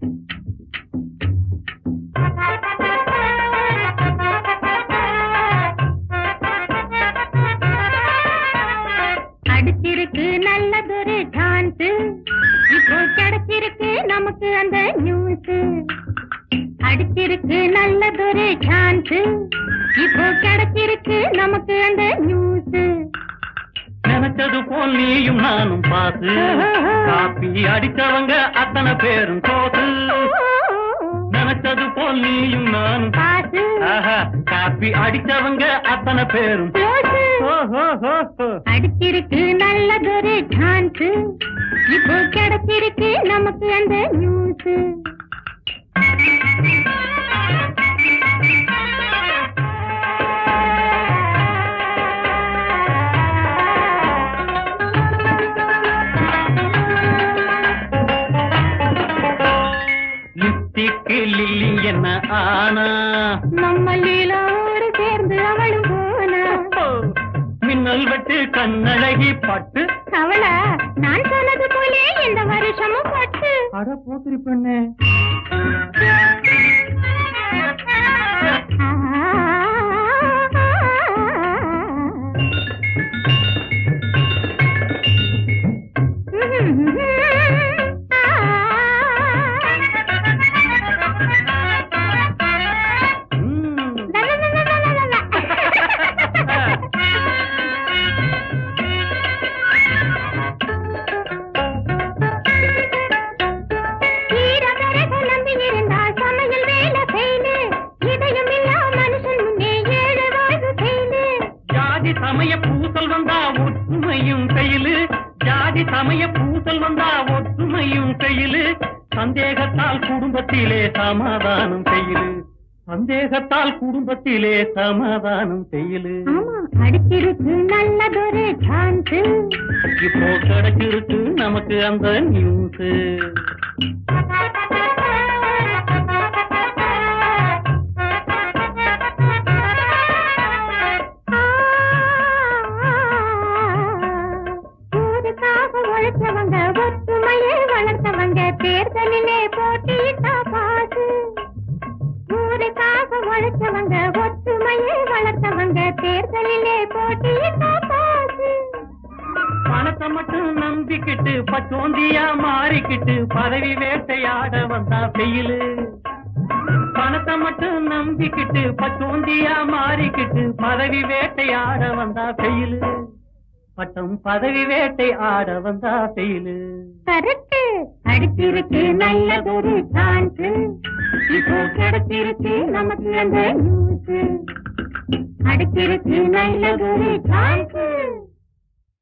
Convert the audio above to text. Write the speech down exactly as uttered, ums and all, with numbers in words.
அடிச்சிருக்கு நல்லதொரு சான்ஸ், இப்போ கிடைச்சிருக்கு நமக்கு அந்த நியூஸ். அடிச்சிருக்கு நல்லதொரு சான்ஸ், இப்போ கிடைச்சிருக்கு நமக்கு அந்த நியூஸ். நினைச்சது போல் நீயும் நானும் பாத்து, காப்பி அடிச்சவங்க அத்தனை பேரும் தோத்து. நினைச்சது போல் நீயும் நானும் பாத்து, காப்பி அடிச்சவங்க அத்தனை பேரும். அடிச்சிருக்கு நல்லதொரு சான்ஸ், இப்போ கிடைச்சிருக்கு நமக்கு அந்த நியூஸ். லிப்டிக்கு லில்லி என்ன ஆனா, நம்ம லீலாவோடு சேர்ந்து அவளும் போனா. மின்னல் வெட்டு கண்ணழகி பட்டு, அவளா நான் சொன்னது போலே இந்த வருஷமும் பட்டு. அட போத்திரி பெண்ணே, சமய பூசல் வந்தா ஒற்றுமையும் கையிலு. ஜாதி சமய பூசல் வந்தா ஒற்றுமையும் கையிலு. சந்தேகத்தால் குடும்பத்திலே சமாதானம் செய்யலு. சந்தேகத்தால் குடும்பத்திலே சமாதானம் செய்யலு. அடிச்சிருக்கு நல்லதொரு சான்ஸ், இப்போ கிடைச்சிருக்கு நமக்கு அந்த நியூஸ். உழைச்சவங்க ஒற்றுமையை வளர்த்தவங்க தேர்தலிலே போட்டியிட்டா பாசு. ஊருக்காக உழைச்சவங்க ஒற்றுமையை வளர்த்தவங்க தேர்தலிலே போட்டியிட்டா பாசு. பணத்தை மட்டும் நம்பிக்கிட்டு பச்சோந்தியா மாறிக்கிட்டு பதவி வேட்டையாட வந்தா பெயிலு. பணத்தை மட்டும் நம்பிக்கிட்டு பச்சோந்தியா மாறிக்கிட்டு பதவி வேட்டையாட வந்தா பெயிலு. பட்டம் பதவி வேட்டை ஆட வந்தா பெயிலு. கரெக்ட். அடிச்சிருக்கு நல்லதொரு சான்ஸ், இப்போ கிடைச்சிருக்கு நமக்கு அந்த நியூஸ். அடிச்சிருக்கு நல்லதொரு சான்ஸ்.